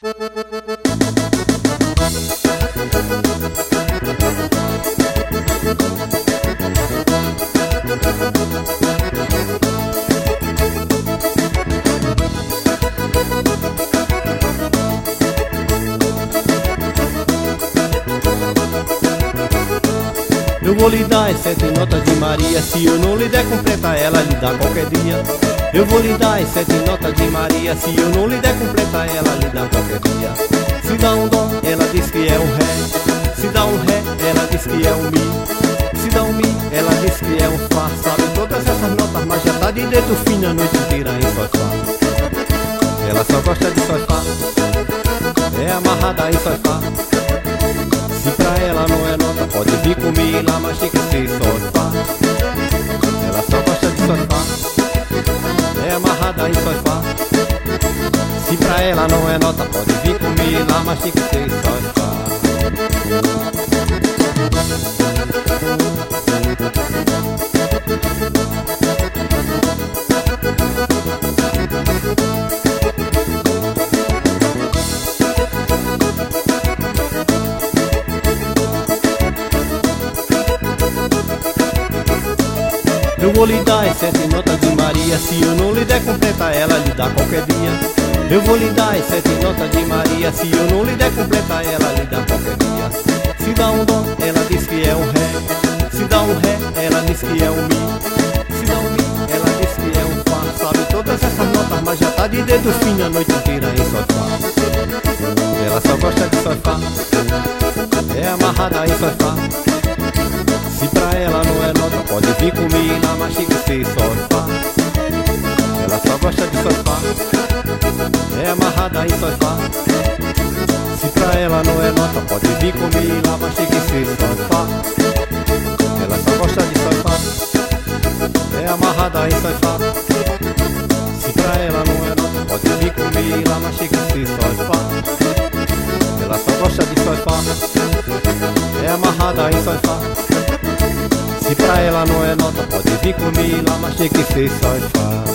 Eu vou lhe dar as 7 notas de Maria, se eu não lhe der completa ela lhe dá qualquer dia. Eu vou lhe dar as 7 notas de Maria, se eu não lhe der completa ela lhe dá qualquer dia. Se dá um dó, ela diz que é um ré. Se dá um ré, ela diz que é um mi. Se dá um mi, ela diz que é um fá. Sabe todas essas notas, mas já tá de dedo fino a noite inteira em sol fá. Ela só gosta de sol fá, é amarrada em sol fá. Se pra ela não é nota, pode vir comigo lá, mas tem que ser sol fá. Ela só gosta de sol fá, é amarrada em sol fá. Se pra ela não é nota, pode vir comigo lá, mas tem que ser sol fá. Eu vou lhe dar as 7 notas de Maria, se eu não lhe der completa ela lhe dá qualquer dia. Eu vou lhe dar as 7 notas de Maria, se eu não lhe der completa ela lhe dá qualquer dia. Se dá um dó, ela diz que é um ré. Se dá um ré, ela diz que é um mi. Se dá um mi, ela diz que é um fá. Sabe todas essas notas, mas já tá de dedo fino a noite inteira em sol fá. Ela só gosta de sol fá, é amarrada em sol fá. Se pra ela não é nota, pode vir comigo lá, mas tem que ser sol fá. Ela só gosta de sol fá, é amarrada em sol fá. Se pra ela não é nota, pode vir comigo lá, mas tem que ser sol fá. Ela só gosta de sol fá, é amarrada em sol fá. Se pra ela não é nota, pode vir comigo lá, mas tem que ser sol fá. Ela só gosta de sol fá, é amarrada em sol fá. Se pra ela não é nota, pode vir comigo lá, mas tem que ser sol fá.